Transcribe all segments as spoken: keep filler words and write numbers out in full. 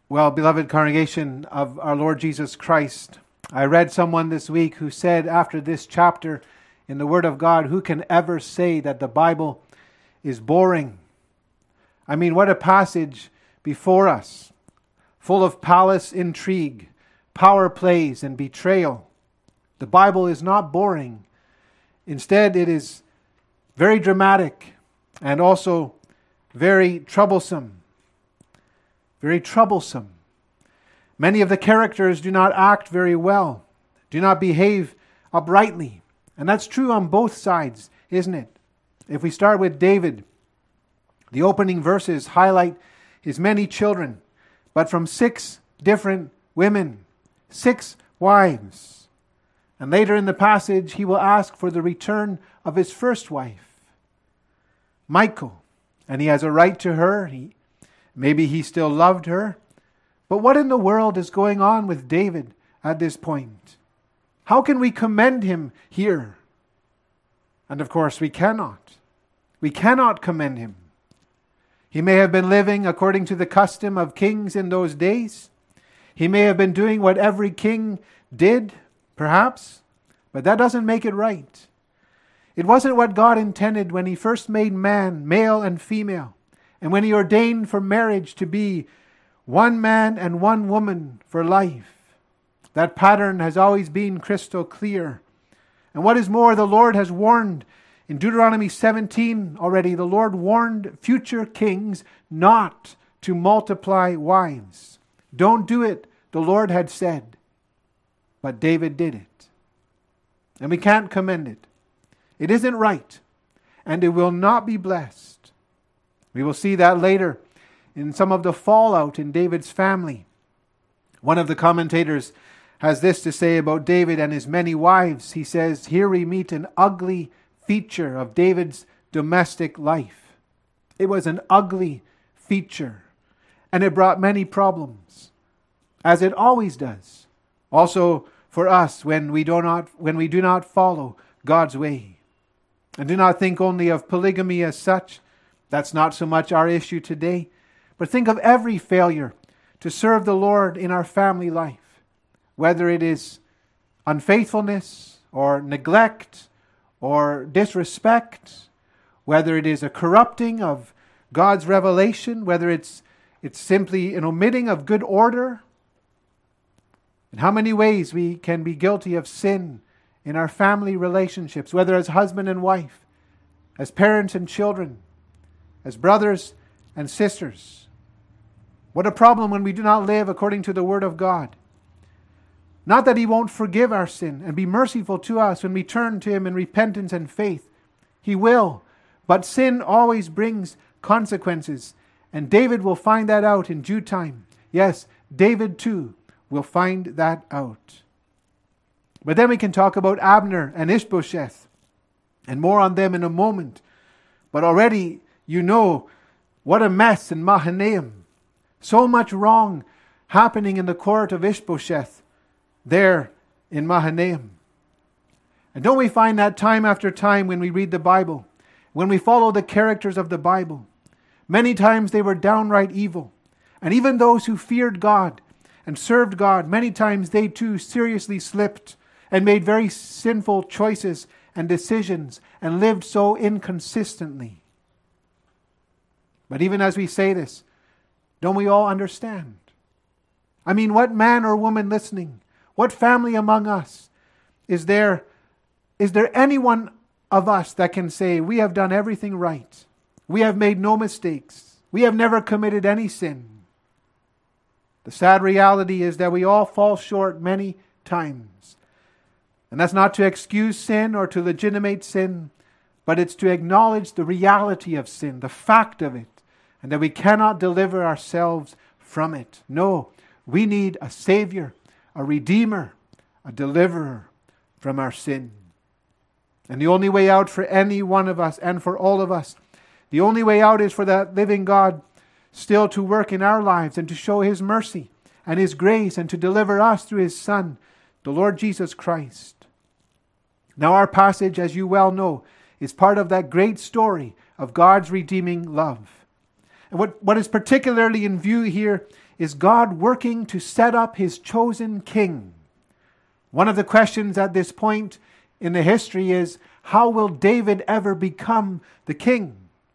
Well, beloved congregation of our Lord Jesus Christ, I read someone this week who said after this chapter in the Word of God, who can ever say that the Bible is boring? I mean, what a passage before us, full of palace intrigue, power plays, and betrayal. The Bible is not boring. Instead, it is very dramatic and also very troublesome. Very troublesome. Many of the characters do not act very well, do not behave uprightly. And that's true on both sides, isn't it? If we start with David, the opening verses highlight his many children, but from six different women, six wives. And later in the passage, he will ask for the return of his first wife, Michal. And he has a right to her. He Maybe he still loved her. But what in the world is going on with David at this point? How can we commend him here? And of course, we cannot. We cannot commend him. He may have been living according to the custom of kings in those days. He may have been doing what every king did, perhaps. But that doesn't make it right. It wasn't what God intended when he first made man, male and female. And when he ordained for marriage to be one man and one woman for life. That pattern has always been crystal clear. And what is more, the Lord has warned in Deuteronomy seventeen already, the Lord warned future kings not to multiply wives. Don't do it, the Lord had said. But David did it. And we can't commend it. It isn't right. And it will not be blessed. We will see that later in some of the fallout in David's family. One of the commentators has this to say about David and his many wives. He says, here we meet an ugly feature of David's domestic life. It was an ugly feature, and it brought many problems, as it always does. Also for us when we do not, when we do not follow God's way. And do not think only of polygamy as such. That's not so much our issue today. But think of every failure to serve the Lord in our family life. Whether it is unfaithfulness or neglect or disrespect. Whether it is a corrupting of God's revelation. Whether it's, it's simply an omitting of good order. And how many ways we can be guilty of sin in our family relationships. Whether as husband and wife. As parents and children. As brothers and sisters. What a problem when we do not live according to the Word of God. Not that He won't forgive our sin and be merciful to us when we turn to Him in repentance and faith. He will. But sin always brings consequences. And David will find that out in due time. Yes, David too will find that out. But then we can talk about Abner and Ishbosheth. And more on them in a moment. But already you know what a mess in Mahanaim. So much wrong happening in the court of Ishbosheth there in Mahanaim. And don't we find that time after time when we read the Bible, when we follow the characters of the Bible, many times they were downright evil. And even those who feared God and served God, many times they too seriously slipped and made very sinful choices and decisions and lived so inconsistently. But even as we say this, don't we all understand? I mean, what man or woman listening, what family among us, is there, is there anyone of us that can say, we have done everything right. We have made no mistakes. We have never committed any sin. The sad reality is that we all fall short many times. And that's not to excuse sin or to legitimate sin, but it's to acknowledge the reality of sin, the fact of it. And that we cannot deliver ourselves from it. No, we need a Savior, a Redeemer, a Deliverer from our sin. And the only way out for any one of us and for all of us, the only way out is for that living God still to work in our lives and to show His mercy and His grace and to deliver us through His Son, the Lord Jesus Christ. Now our passage, as you well know, is part of that great story of God's redeeming love. And what, what is particularly in view here is God working to set up his chosen king? One of the questions at this point in the history is, how will David ever become the king?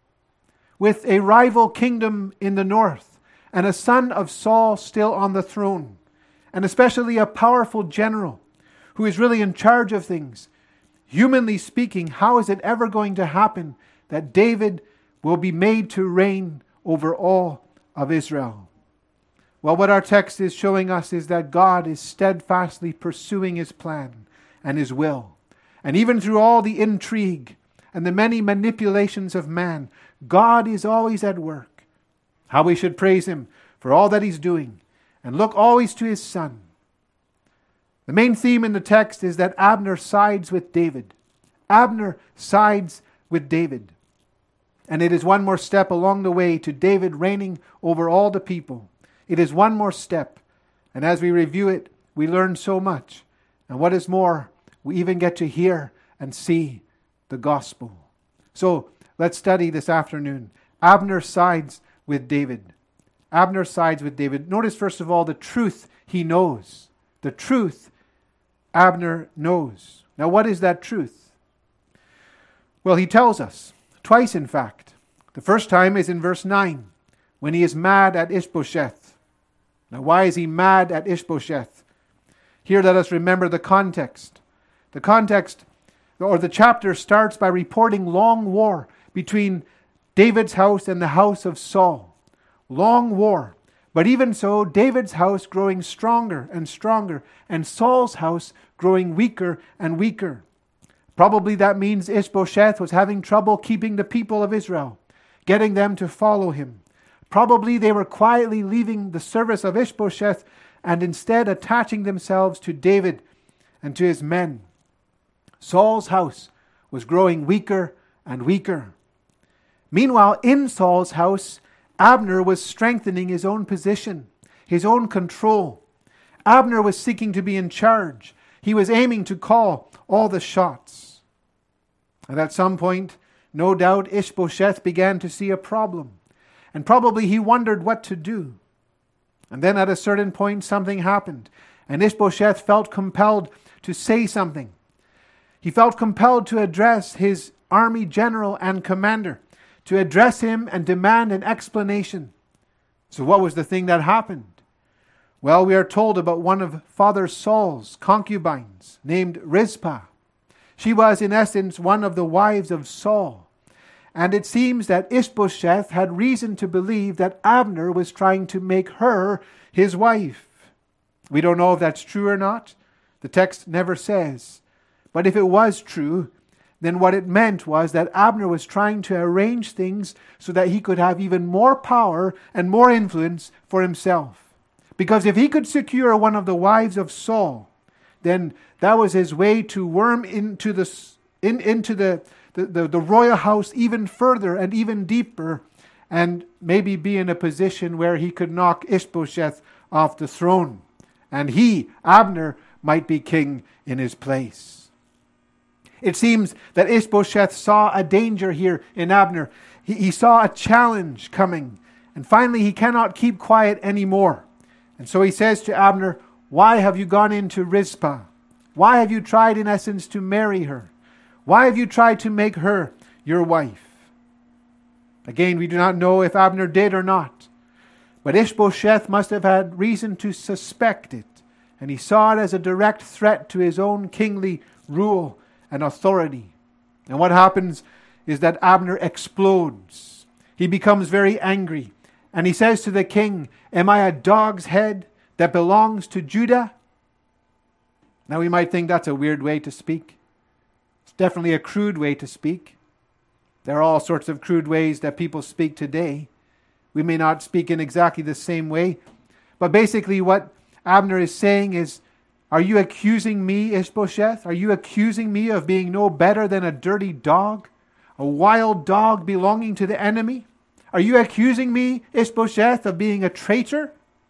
With a rival kingdom in the north, and a son of Saul still on the throne, and especially a powerful general who is really in charge of things, humanly speaking, how is it ever going to happen that David will be made to reign over all of Israel? Well, what our text is showing us is that God is steadfastly pursuing his plan and his will. And even through all the intrigue and the many manipulations of man, God is always at work. How we should praise him for all that he's doing and look always to his son. The main theme in the text is that Abner sides with David. Abner sides with David. And it is one more step along the way to David reigning over all the people. It is one more step. And as we review it, we learn so much. And what is more, we even get to hear and see the gospel. So let's study this afternoon. Abner sides with David. Abner sides with David. Notice first of all the truth he knows. The truth Abner knows. Now what is that truth? Well, he tells us. Twice, in fact. The first time is in verse nine, when he is mad at Ishbosheth. Now, why is he mad at Ishbosheth? Here, let us remember the context. The context, or the chapter, starts by reporting long war between David's house and the house of Saul. Long war. But even so, David's house growing stronger and stronger, and Saul's house growing weaker and weaker. Probably that means Ishbosheth was having trouble keeping the people of Israel, getting them to follow him. Probably they were quietly leaving the service of Ishbosheth and instead attaching themselves to David and to his men. Saul's house was growing weaker and weaker. Meanwhile, in Saul's house, Abner was strengthening his own position, his own control. Abner was seeking to be in charge. He was aiming to call all the shots. And at some point, no doubt, Ishbosheth began to see a problem. And probably he wondered what to do. And then at a certain point, something happened. And Ishbosheth felt compelled to say something. He felt compelled to address his army general and commander, to address him and demand an explanation. So what was the thing that happened? Well, we are told about one of Father Saul's concubines named Rizpah. She was, in essence, one of the wives of Saul. And it seems that Ishbosheth had reason to believe that Abner was trying to make her his wife. We don't know if that's true or not. The text never says. But if it was true, then what it meant was that Abner was trying to arrange things so that he could have even more power and more influence for himself. Because if he could secure one of the wives of Saul, then that was his way to worm into the in, into the, the, the, the royal house even further and even deeper, and maybe be in a position where he could knock Ishbosheth off the throne. And he, Abner, might be king in his place. It seems that Ishbosheth saw a danger here in Abner. He, he saw a challenge coming. And finally, he cannot keep quiet anymore. And so he says to Abner, "Why have you gone into Rizpah? Why have you tried, in essence, to marry her? Why have you tried to make her your wife?" Again, we do not know if Abner did or not. But Ishbosheth must have had reason to suspect it. And he saw it as a direct threat to his own kingly rule and authority. And what happens is that Abner explodes. He becomes very angry. And he says to the king, "Am I a dog's head that belongs to Judah?" Now we might think that's a weird way to speak. It's definitely a crude way to speak. There are all sorts of crude ways that people speak today. We may not speak in exactly the same way. But basically what Abner is saying is, are you accusing me, Ishbosheth? Are you accusing me of being no better than a dirty dog? A wild dog belonging to the enemy? Are you accusing me, Ishbosheth, of being a traitor?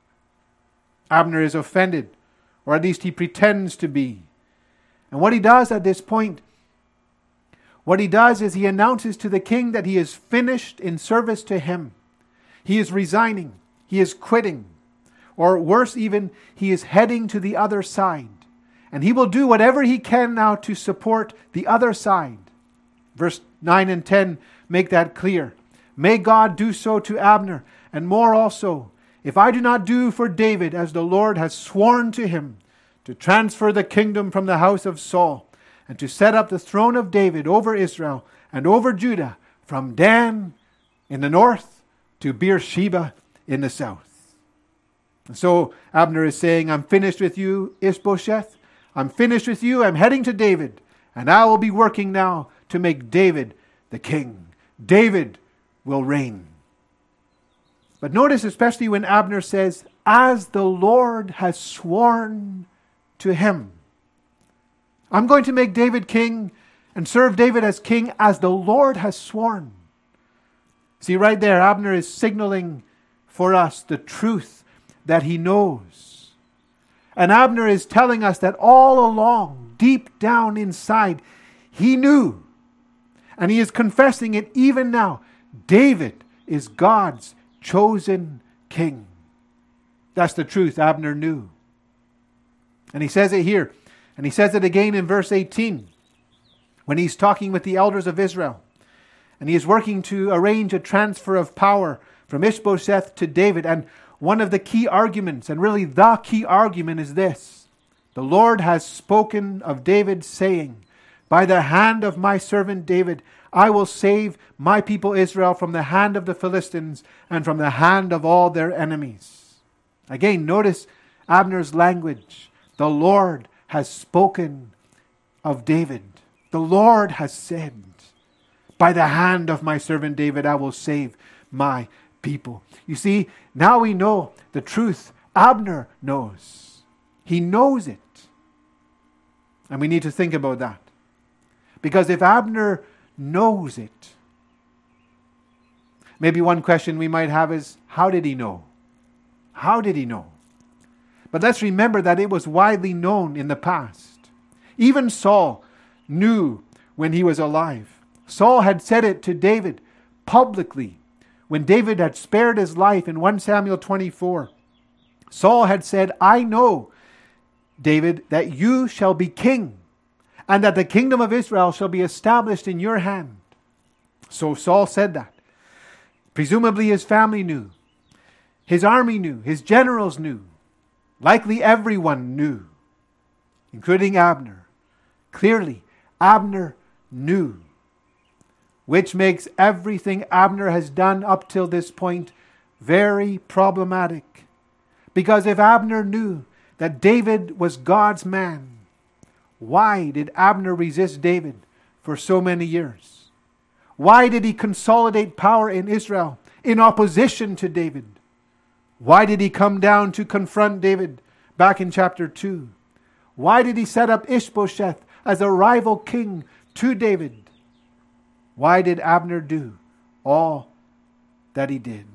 Abner is offended, or at least he pretends to be. And what he does at this point, what he does is he announces to the king that he is finished in service to him. He is resigning. He is quitting. or worse even, he is heading to the other side. And he will do whatever he can now to support the other side. Verse nine and ten make that clear. May God do so to Abner, and more also, if I do not do for David as the Lord has sworn to him, to transfer the kingdom from the house of Saul, and to set up the throne of David over Israel and over Judah, from Dan in the north to Beersheba in the south. And so Abner is saying, I'm finished with you, Ishbosheth. I'm finished with you. I'm heading to David. And I will be working now to make David the king. David will reign. But notice especially when Abner says, as the Lord has sworn to him. I'm going to make David king and serve David as king as the Lord has sworn. See, right there, Abner is signaling for us the truth that he knows. And Abner is telling us that all along, deep down inside, he knew. And he is confessing it even now. David is God's chosen king. That's the truth Abner knew. And he says it here. And he says it again in verse eighteen. When he's talking with the elders of Israel. And he is working to arrange a transfer of power from Ishbosheth to David. And one of the key arguments, and really the key argument, is this. The Lord has spoken of David, saying, by the hand of my servant David, I will save my people Israel from the hand of the Philistines and from the hand of all their enemies. Again, notice Abner's language. The Lord has spoken of David. The Lord has said, by the hand of my servant David, I will save my people. You see, now we know the truth. Abner knows. He knows it. And we need to think about that. Because if Abner knows it, maybe one question we might have is, how did he know? How did he know? But let's remember that it was widely known in the past. Even Saul knew when he was alive. Saul had said it to David publicly when David had spared his life in First Samuel twenty-four. Saul had said, I know, David, that you shall be king, and that the kingdom of Israel shall be established in your hand. So Saul said that. Presumably his family knew. His army knew. His generals knew. Likely everyone knew, including Abner. Clearly, Abner knew. Which makes everything Abner has done up till this point very problematic. Because if Abner knew that David was God's man, why did Abner resist David for so many years? Why did he consolidate power in Israel in opposition to David? Why did he come down to confront David back in chapter two? Why did he set up Ishbosheth as a rival king to David? Why did Abner do all that he did?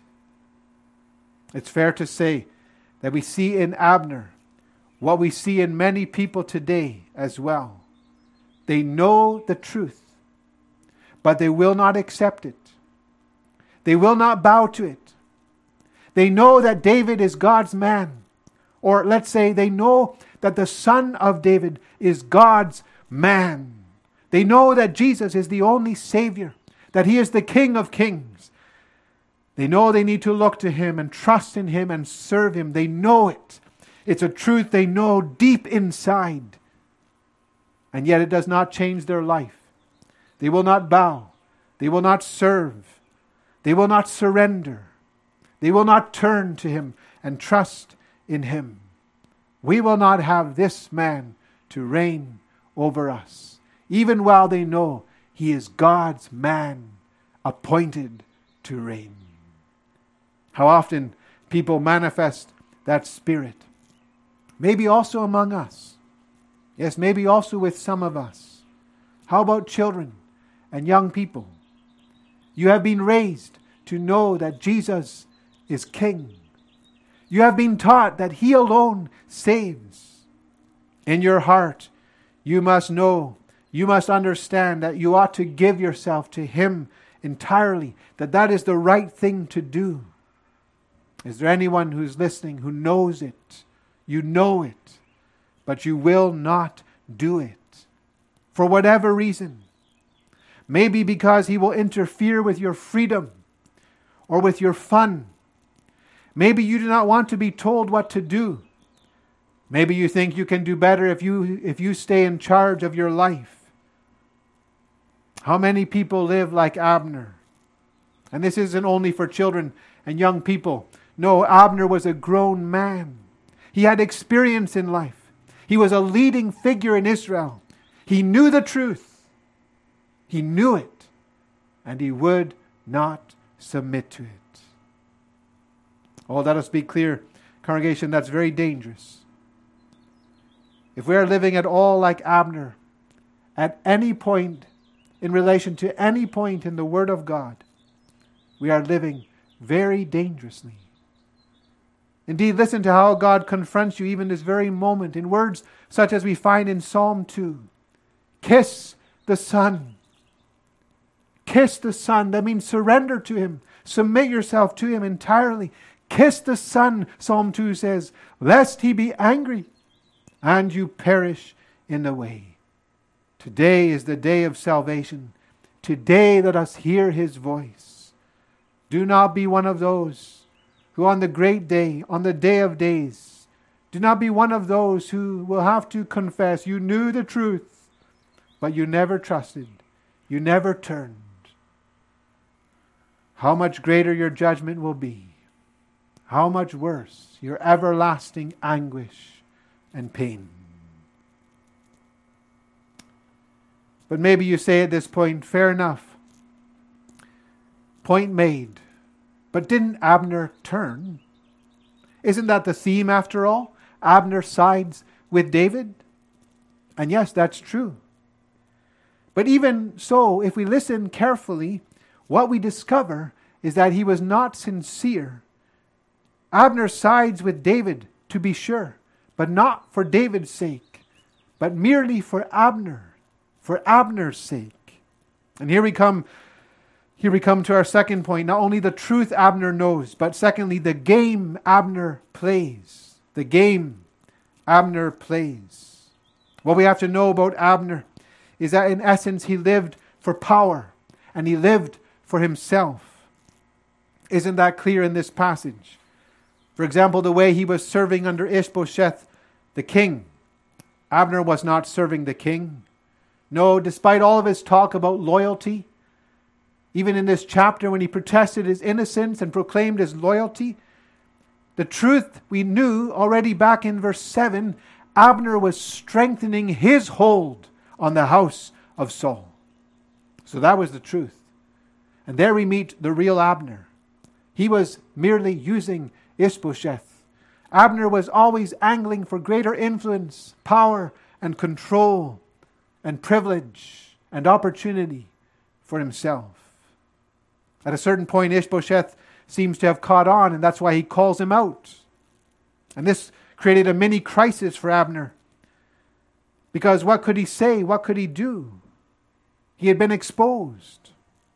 It's fair to say that we see in Abner what we see in many people today as well. They know the truth, but they will not accept it. They will not bow to it. They know that David is God's man. Or let's say they know that the son of David is God's man. They know that Jesus is the only Savior, that He is the King of Kings. They know they need to look to Him and trust in Him and serve Him. They know it. It's a truth they know deep inside. And yet it does not change their life. They will not bow. They will not serve. They will not surrender. They will not turn to Him and trust in Him. We will not have this man to reign over us, even while they know he is God's man appointed to reign. How often people manifest that spirit. Maybe also among us. Yes, maybe also with some of us. How about children and young people? You have been raised to know that Jesus is King. You have been taught that He alone saves. In your heart, you must know, you must understand that you ought to give yourself to Him entirely, that that is the right thing to do. Is there anyone who's listening who knows it? You know it, but you will not do it. For whatever reason. Maybe because he will interfere with your freedom or with your fun. Maybe you do not want to be told what to do. Maybe you think you can do better if you if you stay in charge of your life. How many people live like Abner? And this isn't only for children and young people. No, Abner was a grown man. He had experience in life. He was a leading figure in Israel. He knew the truth. He knew it. And he would not submit to it. Oh, let us be clear, congregation, that's very dangerous. If we are living at all like Abner, at any point in relation to any point in the Word of God, we are living very dangerously. Indeed, listen to how God confronts you even this very moment in words such as we find in Psalm two. Kiss the Son. Kiss the Son. That means surrender to Him. Submit yourself to Him entirely. Kiss the Son, Psalm two says, lest He be angry and you perish in the way. Today is the day of salvation. Today let us hear His voice. Do not be one of those who on the great day, on the day of days, do not be one of those who will have to confess you knew the truth, but you never trusted. You never turned. How much greater your judgment will be. How much worse your everlasting anguish and pain. But maybe you say at this point, fair enough. Point made. But didn't Abner turn? Isn't that the theme after all? Abner sides with David? And yes, that's true. But even so, if we listen carefully, what we discover is that he was not sincere. Abner sides with David, to be sure, but not for David's sake, but merely for Abner, for Abner's sake. And here we come Here we come to our second point. Not only the truth Abner knows, but secondly, the game Abner plays. The game Abner plays. What we have to know about Abner is that in essence he lived for power and he lived for himself. Isn't that clear in this passage? For example, the way he was serving under Ishbosheth, the king. Abner was not serving the king. No, despite all of his talk about loyalty, even in this chapter when he protested his innocence and proclaimed his loyalty, the truth we knew already back in verse seven, Abner was strengthening his hold on the house of Saul. So that was the truth. And there we meet the real Abner. He was merely using Ishbosheth. Abner was always angling for greater influence, power, and control, and privilege, and opportunity for himself. At a certain point, Ishbosheth seems to have caught on, and that's why he calls him out. And this created a mini crisis for Abner. Because what could he say? What could he do? He had been exposed.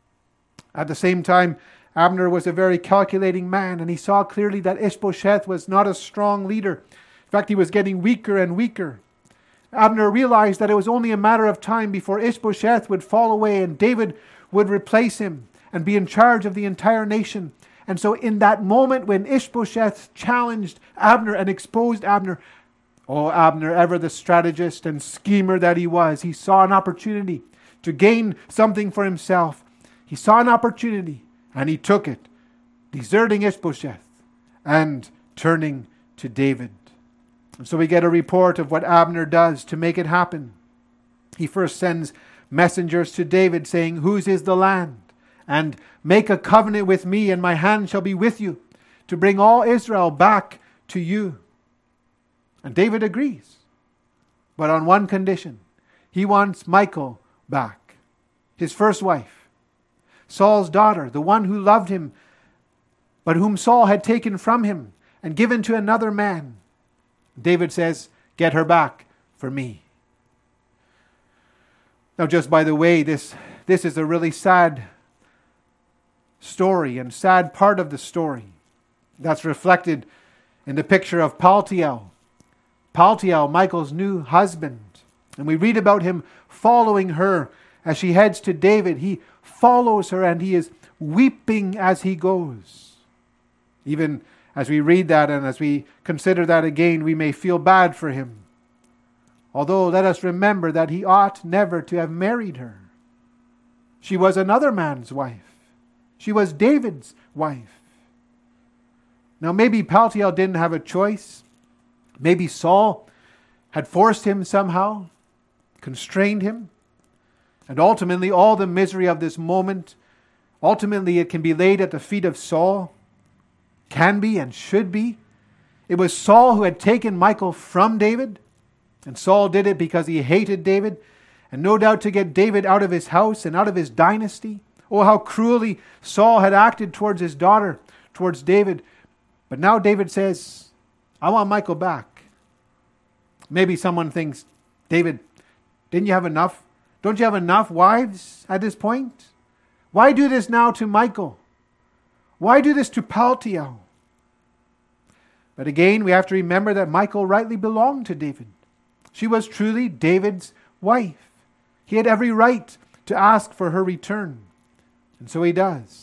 At the same time, Abner was a very calculating man, and he saw clearly that Ishbosheth was not a strong leader. In fact, he was getting weaker and weaker. Abner realized that it was only a matter of time before Ishbosheth would fall away and David would replace him and be in charge of the entire nation. And so in that moment when Ishbosheth challenged Abner and exposed Abner, oh, Abner, ever the strategist and schemer that he was, he saw an opportunity to gain something for himself. He saw an opportunity and he took it, deserting Ishbosheth and turning to David. And so we get a report of what Abner does to make it happen. He first sends messengers to David saying, "Whose is the land? And make a covenant with me, and my hand shall be with you, to bring all Israel back to you." And David agrees. But on one condition. He wants Michal back, his first wife, Saul's daughter, the one who loved him, but whom Saul had taken from him and given to another man. David says, "Get her back for me." Now, just by the way, this, this is a really sad story and sad part of the story. That's reflected in the picture of Paltiel. Paltiel, Michal's new husband. And we read about him following her as she heads to David. He follows her and he is weeping as he goes. Even as we read that and as we consider that again, we may feel bad for him. Although let us remember that he ought never to have married her. She was another man's wife. She was David's wife. Now maybe Paltiel didn't have a choice. Maybe Saul had forced him somehow, constrained him. And ultimately all the misery of this moment, ultimately it can be laid at the feet of Saul. Can be and should be. It was Saul who had taken Michal from David. And Saul did it because he hated David. And no doubt to get David out of his house and out of his dynasty. Oh, how cruelly Saul had acted towards his daughter, towards David. But now David says, I want Michal back. Maybe someone thinks, David, didn't you have enough? Don't you have enough wives at this point? Why do this now to Michal? Why do this to Paltiel? But again, we have to remember that Michal rightly belonged to David. She was truly David's wife. He had every right to ask for her return. And so he does.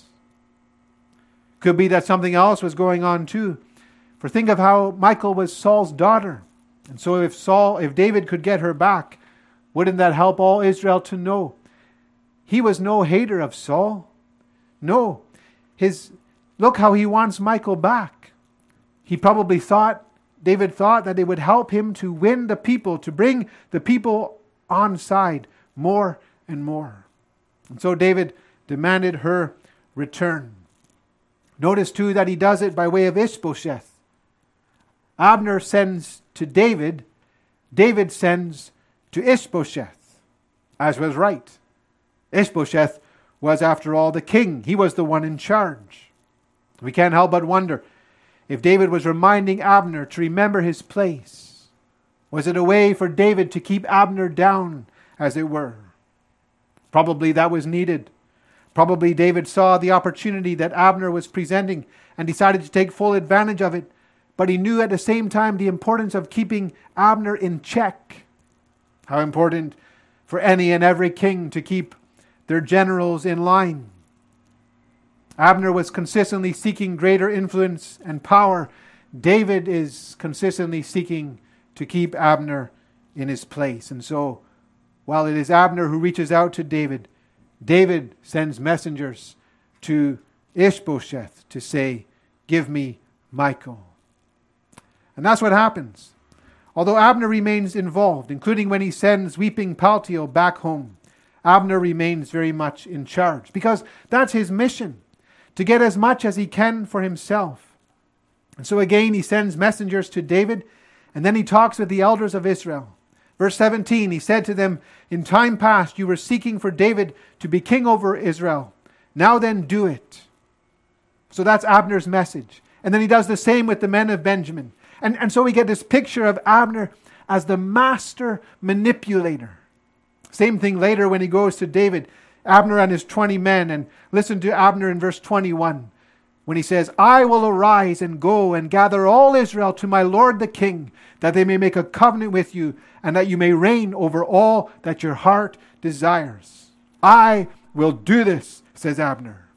Could be that something else was going on too. For think of how Michal was Saul's daughter. And so if Saul, if David could get her back, wouldn't that help all Israel to know? He was no hater of Saul. No. His Look how he wants Michal back. He probably thought, David thought that it would help him to win the people, to bring the people on side more and more. And so David demanded her return. Notice too that he does it by way of Ishbosheth. Abner sends to David, David sends to Ishbosheth, as was right. Ishbosheth was, after all, the king. He was the one in charge. We can't help but wonder if David was reminding Abner to remember his place. Was it a way for David to keep Abner down, as it were? Probably that was needed. Probably David saw the opportunity that Abner was presenting and decided to take full advantage of it. But he knew at the same time the importance of keeping Abner in check. How important for any and every king to keep their generals in line. Abner was consistently seeking greater influence and power. David is consistently seeking to keep Abner in his place. And so, while it is Abner who reaches out to David, David sends messengers to Ishbosheth to say, give me Michal. And that's what happens. Although Abner remains involved, including when he sends weeping Paltiel back home, Abner remains very much in charge because that's his mission, to get as much as he can for himself. And so again, he sends messengers to David, and then he talks with the elders of Israel. Verse seventeen, he said to them, in time past you were seeking for David to be king over Israel. Now then do it. So that's Abner's message. And then he does the same with the men of Benjamin. And, and so we get this picture of Abner as the master manipulator. Same thing later when he goes to David, Abner and his twenty men. And listen to Abner in verse twenty-one. When he says, I will arise and go and gather all Israel to my Lord the king, that they may make a covenant with you, and that you may reign over all that your heart desires. I will do this, says Abner.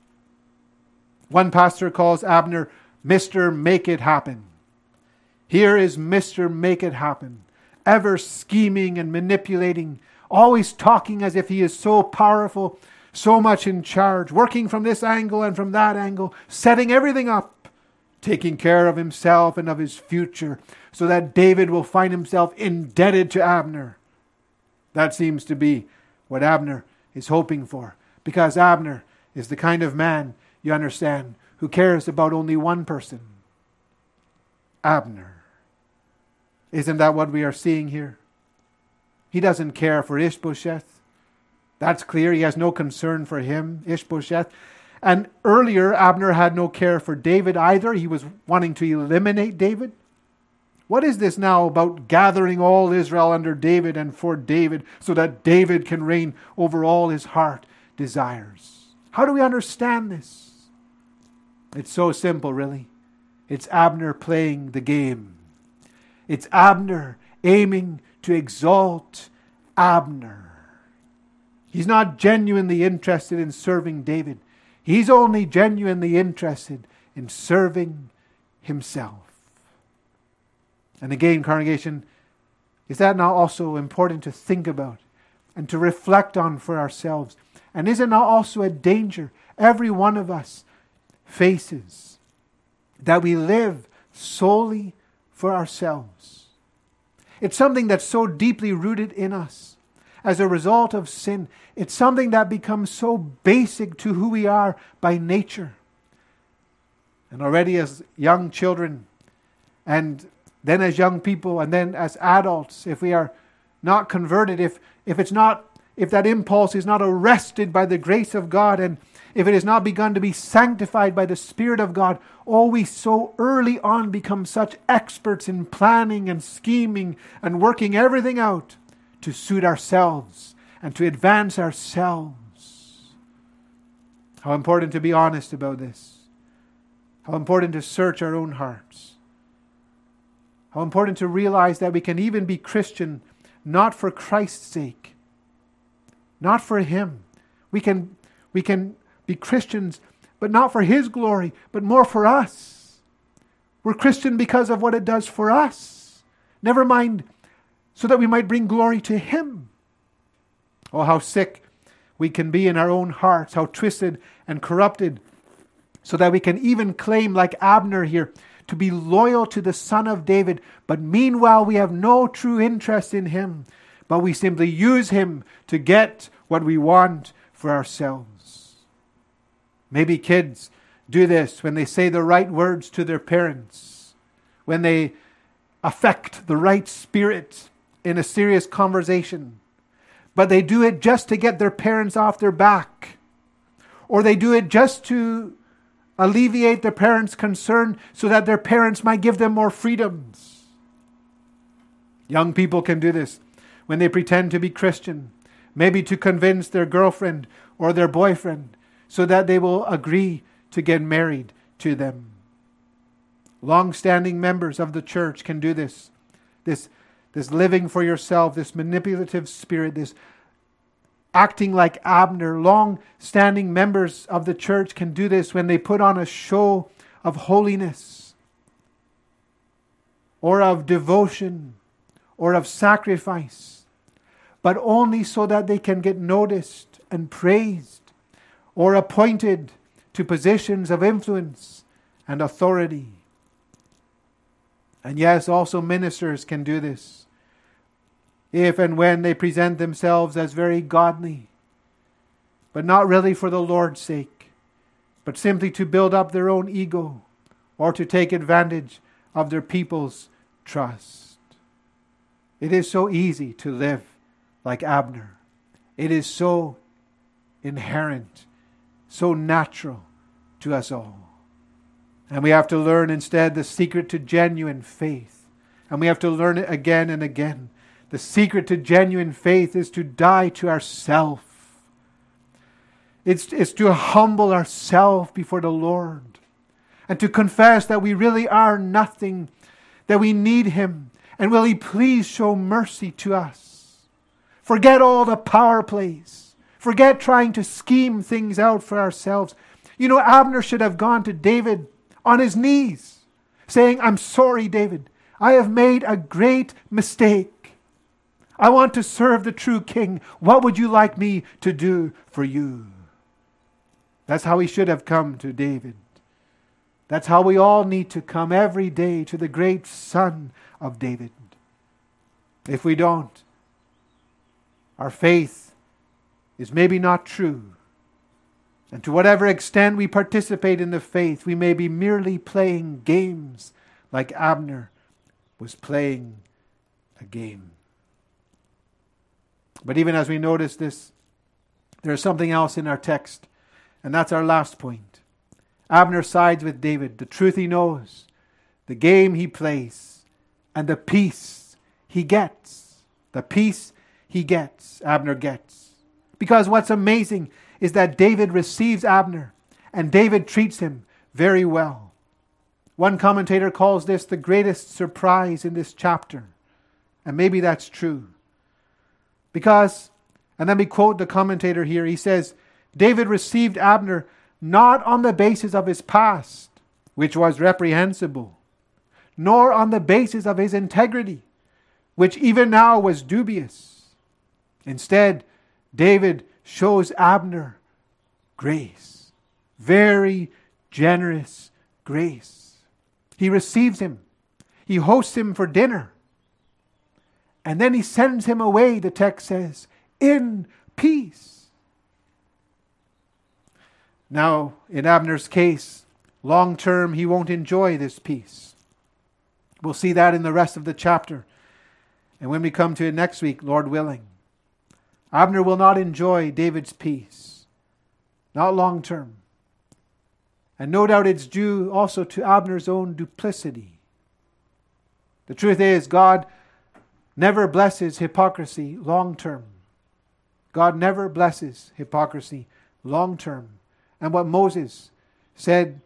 One pastor calls Abner Mister Make It Happen. Here is Mister Make It Happen, ever scheming and manipulating, always talking as if he is so powerful, so much in charge, working from this angle and from that angle, setting everything up, taking care of himself and of his future, so that David will find himself indebted to Abner. That seems to be what Abner is hoping for, because Abner is the kind of man, you understand, who cares about only one person, Abner. Isn't that what we are seeing here? He doesn't care for Ishbosheth. That's clear. He has no concern for him, Ishbosheth. And earlier, Abner had no care for David either. He was wanting to eliminate David. What is this now about gathering all Israel under David and for David so that David can reign over all his heart desires? How do we understand this? It's so simple, really. It's Abner playing the game. It's Abner aiming to exalt Abner. He's not genuinely interested in serving David. He's only genuinely interested in serving himself. And again, congregation, is that not also important to think about and to reflect on for ourselves? And is it not also a danger every one of us faces, that we live solely for ourselves? It's something that's so deeply rooted in us as a result of sin. It's something that becomes so basic to who we are by nature. And already as young children, and then as young people, and then as adults, if we are not converted, if if it's not, if that impulse is not arrested by the grace of God, and if it has not begun to be sanctified by the Spirit of God, oh, we so early on become such experts in planning and scheming and working everything out to suit ourselves and to advance ourselves. How important to be honest about this. How important to search our own hearts. How important to realize that we can even be Christian not for Christ's sake, not for Him. We can, we can be Christians, but not for His glory, but more for us. We're Christian because of what it does for us. Never mind so that we might bring glory to Him. Oh, how sick we can be in our own hearts, how twisted and corrupted, so that we can even claim, like Abner here, to be loyal to the Son of David, but meanwhile we have no true interest in Him, but we simply use Him to get what we want for ourselves. Maybe kids do this when they say the right words to their parents, when they affect the right spirit in a serious conversation, but they do it just to get their parents off their back, or they do it just to alleviate their parents' concern so that their parents might give them more freedoms. Young people can do this when they pretend to be Christian, maybe to convince their girlfriend or their boyfriend so that they will agree to get married to them. Long-standing members of the church can do this. This, this living for yourself, this manipulative spirit, this acting like Abner. Long-standing members of the church can do this when they put on a show of holiness or of devotion or of sacrifice, but only so that they can get noticed and praised or appointed to positions of influence and authority. And yes, also ministers can do this, if and when they present themselves as very godly, but not really for the Lord's sake, but simply to build up their own ego or to take advantage of their people's trust. It is so easy to live like Abner. It is so inherent, so natural to us all. And we have to learn instead the secret to genuine faith. And we have to learn it again and again. The secret to genuine faith is to die to ourself. It's, it's to humble ourselves before the Lord and to confess that we really are nothing, that we need Him, and will He please show mercy to us. Forget all the power plays. Forget trying to scheme things out for ourselves. You know, Abner should have gone to David on his knees, saying, "I'm sorry, David. I have made a great mistake. I want to serve the true King. What would you like me to do for you?" That's how he should have come to David. That's how we all need to come every day to the great Son of David. If we don't, our faith is maybe not true. And to whatever extent we participate in the faith, we may be merely playing games like Abner was playing a game. But even as we notice this, there's something else in our text, and that's our last point. Abner sides with David, the truth he knows, the game he plays, and the peace he gets. The peace he gets, Abner gets. Because what's amazing is that David receives Abner, and David treats him very well. One commentator calls this the greatest surprise in this chapter. And maybe that's true. Because, and let me quote the commentator here, he says, David received Abner not on the basis of his past, which was reprehensible, nor on the basis of his integrity, which even now was dubious. Instead, David shows Abner grace, very generous grace. He receives him. He hosts him for dinner. And then he sends him away, the text says, in peace. Now, in Abner's case, long term, he won't enjoy this peace. We'll see that in the rest of the chapter. And when we come to it next week, Lord willing, Abner will not enjoy David's peace. Not long term. And no doubt it's due also to Abner's own duplicity. The truth is, God never blesses hypocrisy long term. God never blesses hypocrisy long term. And what Moses said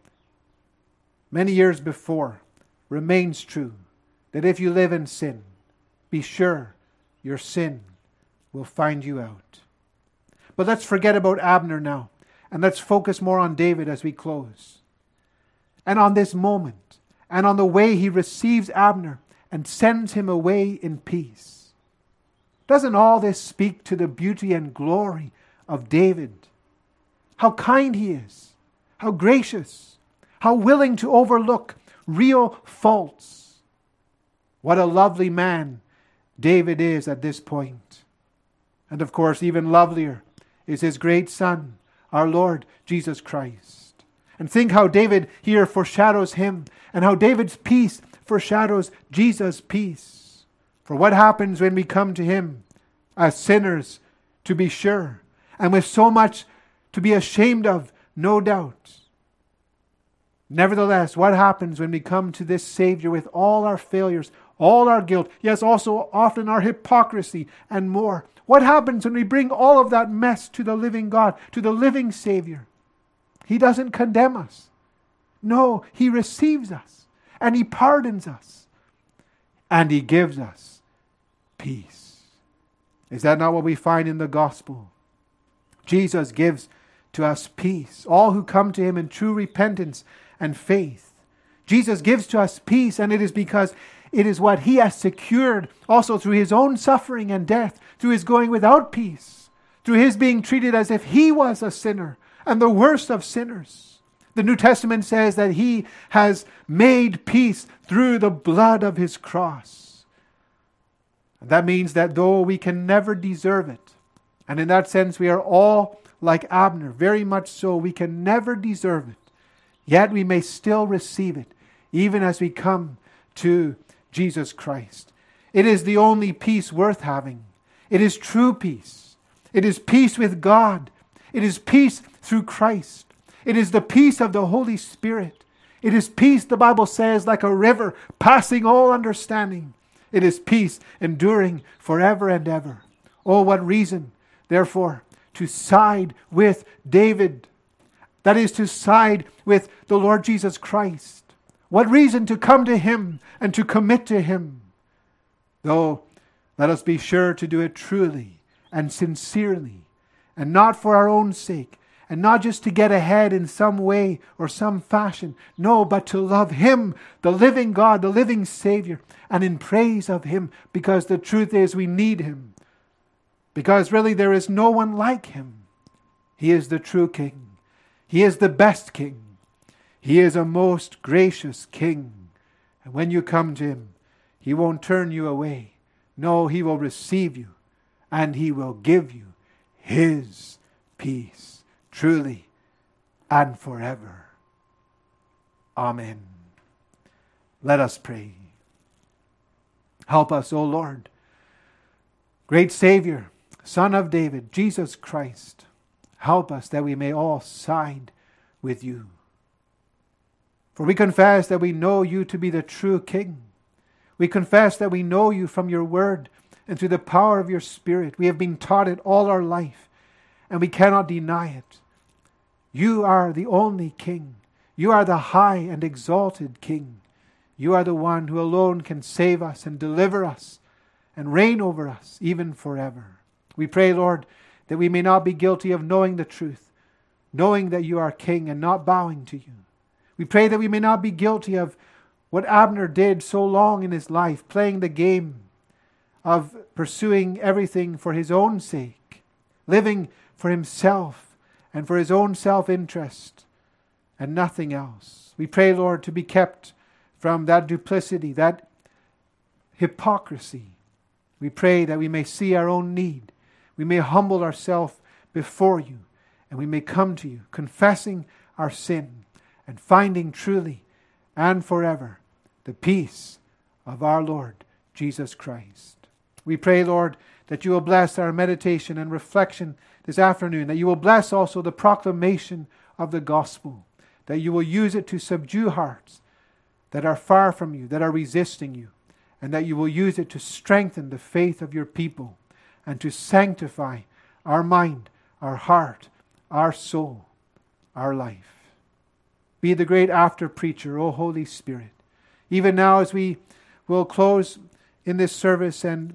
many years before remains true. That if you live in sin, be sure your sin will find you out. But let's forget about Abner now. And let's focus more on David as we close. And on this moment. And on the way he receives Abner and sends him away in peace. Doesn't all this speak to the beauty and glory of David? How kind he is. How gracious. How willing to overlook real faults. What a lovely man David is at this point. And of course, even lovelier is his great son, our Lord Jesus Christ. And think how David here foreshadows him, and how David's peace foreshadows Jesus' peace. For what happens when we come to him as sinners, to be sure, and with so much to be ashamed of, no doubt. Nevertheless, what happens when we come to this Savior with all our failures, all our guilt, yes, also often our hypocrisy and more? What happens when we bring all of that mess to the living God, to the living Savior? He doesn't condemn us. No, He receives us and He pardons us and He gives us peace. Is that not what we find in the gospel? Jesus gives to us peace. All who come to Him in true repentance and faith. Jesus gives to us peace, and it is because it is what He has secured also through His own suffering and death, through His going without peace, through His being treated as if He was a sinner and the worst of sinners. The New Testament says that He has made peace through the blood of His cross. And that means that though we can never deserve it, and in that sense we are all like Abner, very much so, we can never deserve it, yet we may still receive it, even as we come to Jesus Christ. It is the only peace worth having. It is true peace. It is peace with God. It is peace through Christ. It is the peace of the Holy Spirit. It is peace, the Bible says, like a river passing all understanding. It is peace enduring forever and ever. Oh, what reason, therefore, to side with David. That is, to side with the Lord Jesus Christ. What reason to come to Him and to commit to Him. Though, let us be sure to do it truly and sincerely, and not for our own sake, and not just to get ahead in some way or some fashion. No, but to love Him, the living God, the living Savior, and in praise of Him, because the truth is we need Him. Because really there is no one like Him. He is the true King. He is the best King. He is a most gracious King. And when you come to Him, He won't turn you away. No, He will receive you. And He will give you His peace. Truly and forever. Amen. Let us pray. Help us, O Lord. Great Savior, Son of David, Jesus Christ. Help us that we may all side with You. For we confess that we know You to be the true King. We confess that we know You from Your word and through the power of Your Spirit. We have been taught it all our life, and we cannot deny it. You are the only King. You are the high and exalted King. You are the one who alone can save us and deliver us and reign over us even forever. We pray, Lord, that we may not be guilty of knowing the truth, knowing that you are King and not bowing to you. We pray that we may not be guilty of what Abner did so long in his life, playing the game of pursuing everything for his own sake, living for himself and for his own self-interest and nothing else. We pray, Lord, to be kept from that duplicity, that hypocrisy. We pray that we may see our own need. We may humble ourselves before you, and we may come to you, confessing our sin and finding truly and forever the peace of our Lord Jesus Christ. We pray, Lord, that you will bless our meditation and reflection this afternoon, that you will bless also the proclamation of the gospel, that you will use it to subdue hearts that are far from you, that are resisting you, and that you will use it to strengthen the faith of your people and to sanctify our mind, our heart, our soul, our life. Be the great after preacher, O Holy Spirit. Even now as we will close in this service and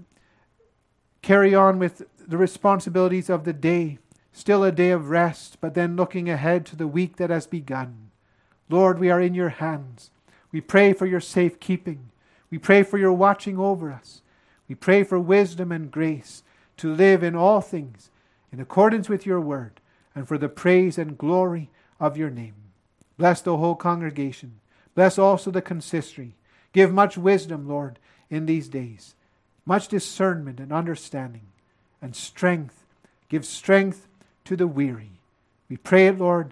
carry on with the responsibilities of the day, still a day of rest, but then looking ahead to the week that has begun. Lord, we are in your hands. We pray for your safekeeping. We pray for your watching over us. We pray for wisdom and grace to live in all things in accordance with your word and for the praise and glory of your name. Bless the whole congregation. Bless also the consistory. Give much wisdom, Lord, in these days. Much discernment and understanding and strength. Give strength to the weary. We pray it, Lord,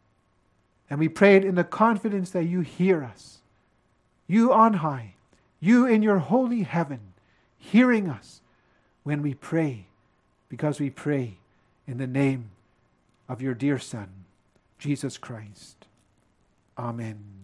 and we pray it in the confidence that you hear us. You on high, you in your holy heaven, hearing us when we pray, because we pray in the name of your dear Son, Jesus Christ. Amen.